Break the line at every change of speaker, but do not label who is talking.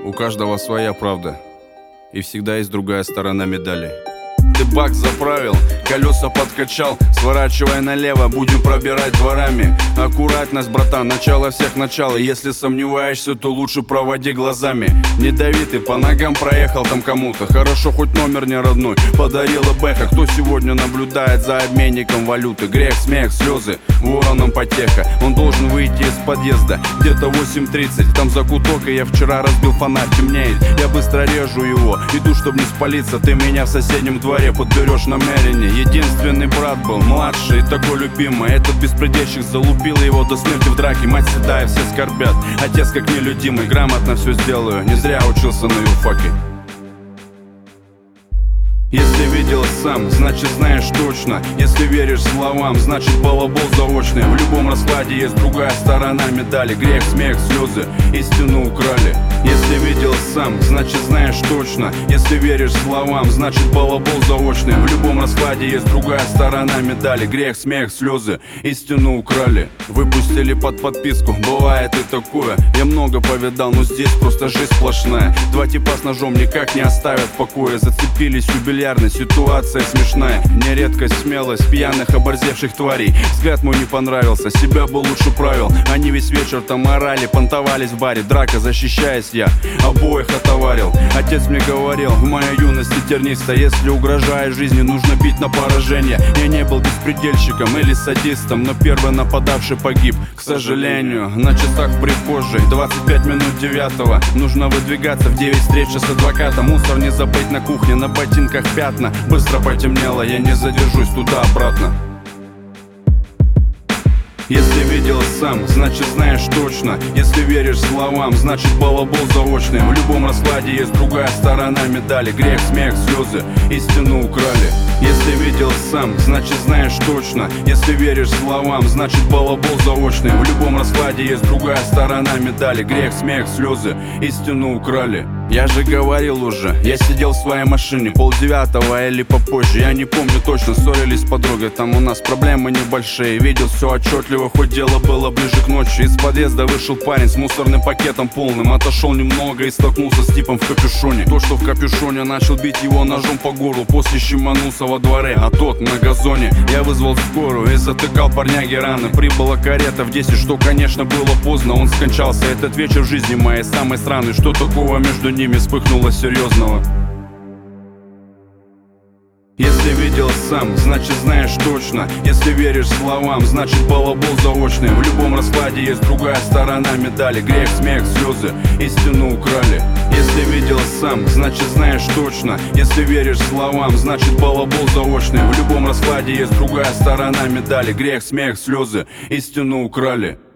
У каждого своя правда, и всегда есть другая сторона медали. Ты бак заправил, колеса подкачал, сворачивай налево, будем пробирать дворами. Аккуратность, братан, начало всех начал. Если сомневаешься, то лучше проводи глазами. Не дави, ты по ногам проехал там кому-то. Хорошо, хоть номер не родной подарила Бэха. Кто сегодня наблюдает за обменником валюты? Грех, смех, слезы, вороном потеха. Он должен выйти из подъезда где-то 8:30. Там закуток, и я вчера разбил фонарь, темнеет. Я быстро режу его, иду, чтобы не спалиться. Ты меня в соседнем дворе подберешь намерение. Единственный брат был младший и такой любимый. Этот беспредельщик залупил его до смерти в драке. Мать седая, все скорбят, отец как нелюдимый. Грамотно все сделаю, не зря учился на юрфаке. Если видел сам, значит знаешь точно. Если веришь словам, значит балабол заочный. В любом раскладе есть другая сторона медали. Грех, смех, слезы, истину украли. Если видел сам, значит знаешь точно. Если веришь словам, значит балабол заочный. В любом раскладе есть другая сторона медали. Грех, смех, слезы, истину украли. Выпустили под подписку, бывает и такое. Я много повидал, но здесь просто жизнь сплошная. Два типа с ножом никак не оставят в покое. Зацепились юбилярно, ситуация смешная. Не редкость, смелость пьяных, оборзевших тварей. Взгляд мой не понравился, себя бы лучше правил. Они весь вечер там орали, понтовались в баре. Драка, защищаясь, я обоих отоварил. Отец мне говорил в моей юности терниста: если угрожая жизни, нужно бить на поражение. Я не был беспредельщиком или садистом, но первый нападавший погиб, к сожалению. На часах в прихожей 25 минут 9. Нужно выдвигаться в 9 встреча с адвокатом. Мусор не забыть на кухне, на ботинках пятна. Быстро потемнело, я не задержусь туда-обратно. Если видел сам, значит знаешь точно. Если веришь словам, значит балабол заочный. В любом раскладе есть другая сторона медали. Грех, смех, слезы, истину украли. Если видел сам, значит знаешь точно. Если веришь словам, значит балабол заочный. В любом раскладе есть другая сторона медали. Грех, смех, слезы, истину украли. Я же говорил уже, я сидел в своей машине 8:30 или попозже, я не помню точно. Ссорились с подругой, там у нас проблемы небольшие. Видел все отчетливо, хоть дело было ближе к ночи. Из подъезда вышел парень с мусорным пакетом полным. Отошел немного и столкнулся с типом в капюшоне. Тот, что в капюшоне, начал бить его ножом по горлу. После щеманулся во дворе, а тот на газоне. Я вызвал скорую и затыкал парняге раны. Прибыла карета в 10, что, конечно, было поздно. Он скончался. Этот вечер в жизни моей самый странный. Что такого между ними вспыхнуло серьезного? Если видел сам, значит знаешь точно. Если веришь словам, значит балабол заочный. В любом раскладе есть другая сторона медали. Грех, смех, слезы, истину украли. Если видел сам, значит знаешь точно. Если веришь словам, значит балабол заочный. В любом раскладе есть другая сторона медали. Грех, смех, слезы, истину украли.